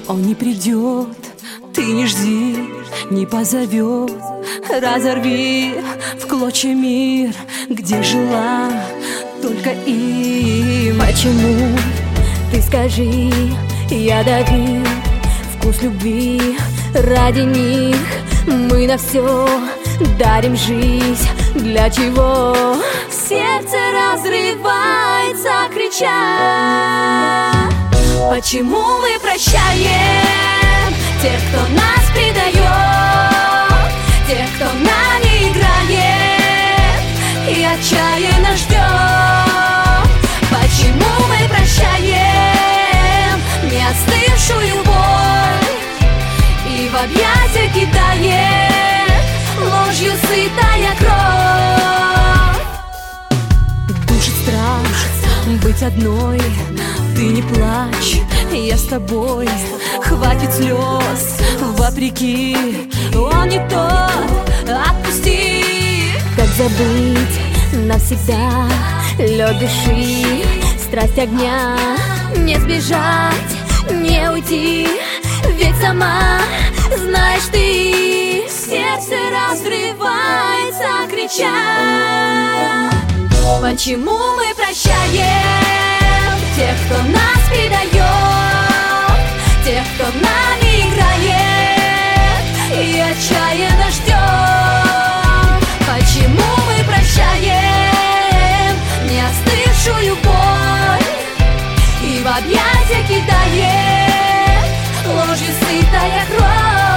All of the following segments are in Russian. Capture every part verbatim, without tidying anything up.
Он не придет, ты не жди, не позовет. Разорви в клочья мир, где жила только им. Почему, ты скажи, я давил вкус любви ради них? Мы на все дарим жизнь, для чего? Сердце разрывается, крича. Почему мы прощаем тех, кто нас предает, тех, кто нами играет и отчаянно ждет? Почему мы прощаем не остывшую боль и в объятия кидает ложью сытая кровь? Душит страх быть одной, ты не плачь, я с тобой. Хватит слез, вопреки, он не тот, отпусти. Как забыть навсегда лед души, страсть огня? Не сбежать, не уйти, ведь сама знаешь ты. Сердце разрывается, крича. Почему мы прощаем тех, кто нас предает, тех, кто нами играет и отчаянно ждет? Почему мы прощаем не остывшую боль и в объятия кидает ложью сытая кровь?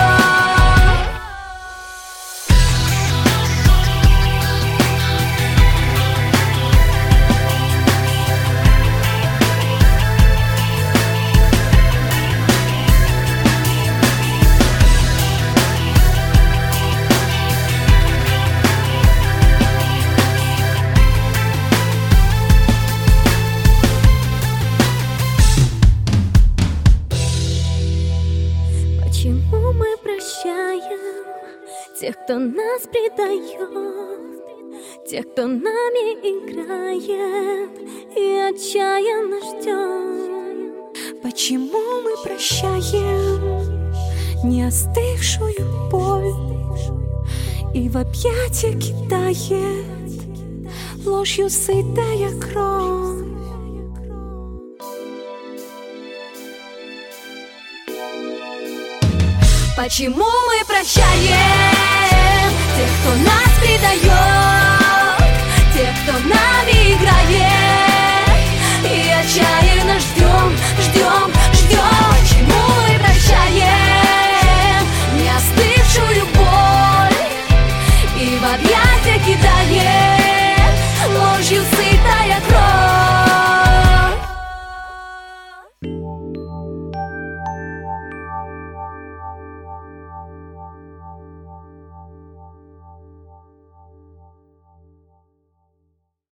Почему мы прощаем тех, кто нас предает, тех, кто нами играет и отчаянно ждет? Почему мы прощаем не остывшую боль и в объятия кидает ложью сытая кровь? Почему мы прощаем тех, кто нас предает,